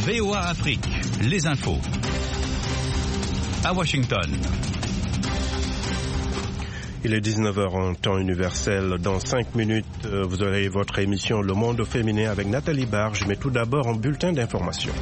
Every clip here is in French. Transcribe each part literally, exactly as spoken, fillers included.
V O A Afrique, les infos. À Washington. Il est dix-neuf heures en temps universel. Dans cinq minutes, vous aurez votre émission Le Monde féminin avec Nathalie Barge, mais tout d'abord un bulletin d'information.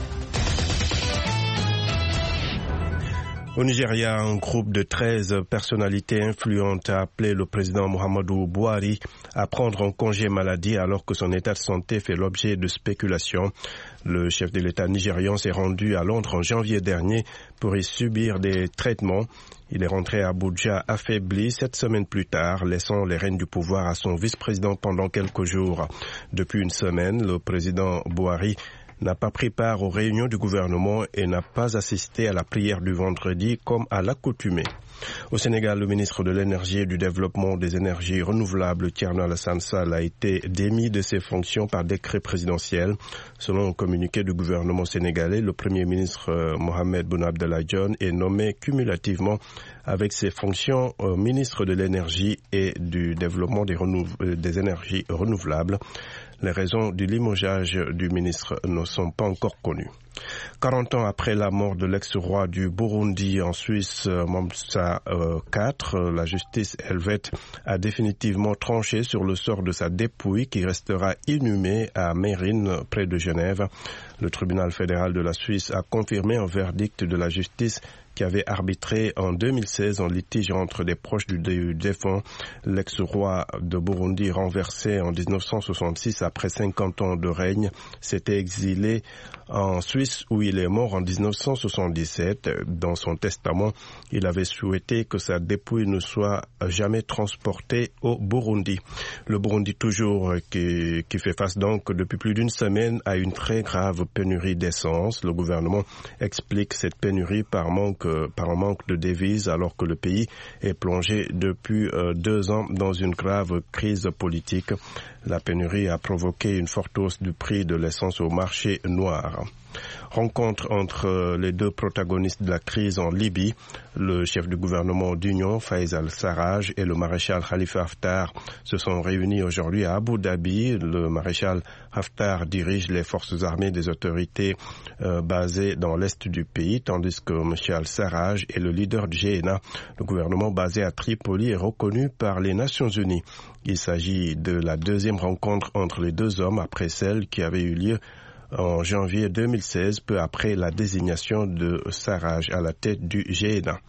Au Nigeria, un groupe de treize personnalités influentes a appelé le président Muhammadu Buhari à prendre un congé maladie alors que son état de santé fait l'objet de spéculations. Le chef de l'État nigérian s'est rendu à Londres en janvier dernier pour y subir des traitements. Il est rentré à Abuja affaibli sept semaines plus tard, laissant les rênes du pouvoir à son vice-président pendant quelques jours. Depuis une semaine, le président Buhari n'a pas pris part aux réunions du gouvernement et n'a pas assisté à la prière du vendredi comme à l'accoutumée. Au Sénégal, le ministre de l'Énergie et du Développement des énergies renouvelables, Thierno Alassane Sall, a été démis de ses fonctions par décret présidentiel. Selon un communiqué du gouvernement sénégalais, le Premier ministre Mohamed Boun Abdallah Dionne est nommé cumulativement avec ses fonctions euh, ministre de l'Énergie et du Développement des, renouve- des énergies renouvelables. Les raisons du limogeage du ministre ne sont pas encore connues. quarante ans après la mort de l'ex-roi du Burundi en Suisse, Momsa quatre, la justice helvète a définitivement tranché sur le sort de sa dépouille qui restera inhumée à Mérine, près de Genève. Le tribunal fédéral de la Suisse a confirmé un verdict de la justice qui avait arbitré en deux mille seize en litige entre des proches du défunt. L'ex-roi de Burundi, renversé en dix-neuf cent soixante-six après cinquante ans de règne, s'était exilé en Suisse où il est mort en dix-neuf cent soixante-dix-sept. Dans son testament, il avait souhaité que sa dépouille ne soit jamais transportée au Burundi. Le Burundi toujours qui, qui fait face donc depuis plus d'une semaine à une très grave pénurie d'essence. Le gouvernement explique cette pénurie par manque par un manque de devises alors que le pays est plongé depuis euh, deux ans dans une grave crise politique. La pénurie a provoqué une forte hausse du prix de l'essence au marché noir. Rencontre entre les deux protagonistes de la crise en Libye, le chef du gouvernement d'union, Faiz al-Sarraj, et le maréchal Khalifa Haftar se sont réunis aujourd'hui à Abu Dhabi. Le maréchal Haftar dirige les forces armées des autorités euh, basées dans l'est du pays, tandis que M. al-Sarraj est le leader du G N A. Le gouvernement basé à Tripoli est reconnu par les Nations Unies. Il s'agit de la deuxième rencontre entre les deux hommes après celle qui avait eu lieu en janvier deux mille seize, peu après la désignation de Sarraj à la tête du G N A.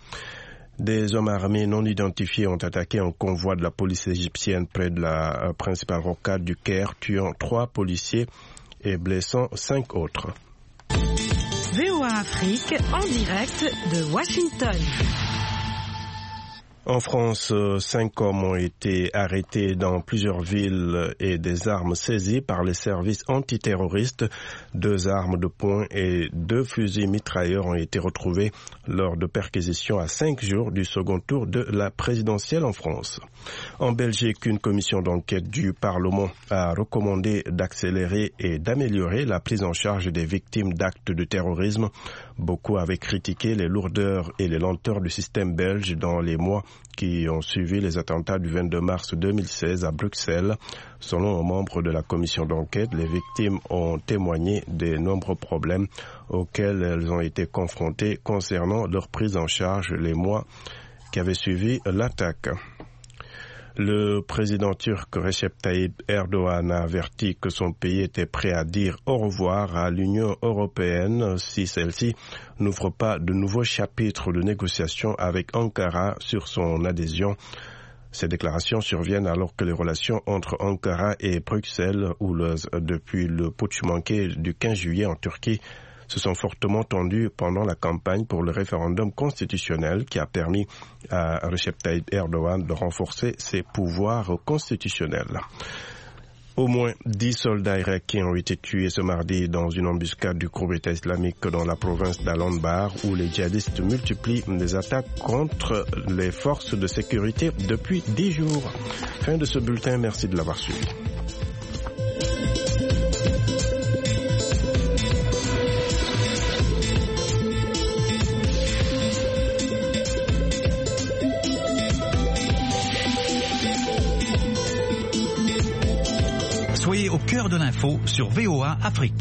Des hommes armés non identifiés ont attaqué un convoi de la police égyptienne près de la principale rocade du Caire, tuant trois policiers et blessant cinq autres. V O A Afrique en direct de Washington. En France, cinq hommes ont été arrêtés dans plusieurs villes et des armes saisies par les services antiterroristes. Deux armes de poing et deux fusils mitrailleurs ont été retrouvés lors de perquisitions à cinq jours du second tour de la présidentielle en France. En Belgique, une commission d'enquête du Parlement a recommandé d'accélérer et d'améliorer la prise en charge des victimes d'actes de terrorisme. Beaucoup avaient critiqué les lourdeurs et les lenteurs du système belge dans les mois qui ont suivi les attentats du vingt-deux mars deux mille seize à Bruxelles. Selon un membre de la commission d'enquête, les victimes ont témoigné des nombreux problèmes auxquels elles ont été confrontées concernant leur prise en charge les mois qui avaient suivi l'attaque. Le président turc Recep Tayyip Erdogan a averti que son pays était prêt à dire au revoir à l'Union européenne si celle-ci n'ouvre pas de nouveaux chapitres de négociations avec Ankara sur son adhésion. Ces déclarations surviennent alors que les relations entre Ankara et Bruxelles, houleuses depuis le putsch manqué du quinze juillet en Turquie, se sont fortement tendues pendant la campagne pour le référendum constitutionnel qui a permis à Recep Tayyip Erdogan de renforcer ses pouvoirs constitutionnels. Au moins dix soldats irakiens ont été tués ce mardi dans une embuscade du groupe État islamique dans la province d'Al-Anbar où les djihadistes multiplient les attaques contre les forces de sécurité depuis dix jours. Fin de ce bulletin, merci de l'avoir suivi. Soyez au cœur de l'info sur V O A Afrique.